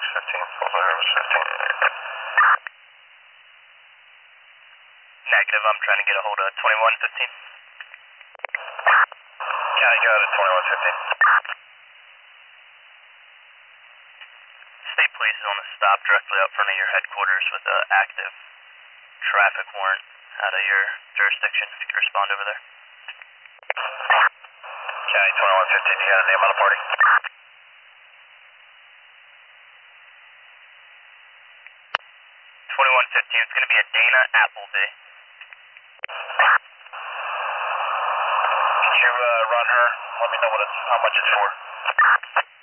15. Also here was 15. Negative, I'm trying to get a hold of 2115. County got it, 2115. State police is on a stop directly out front of your headquarters with an active traffic warrant out of your jurisdiction. If you could respond over there. County 2115, you got a name on the party? 2115, it's going to be a Dana Appleby. Can you run her? Let me know how much it's for.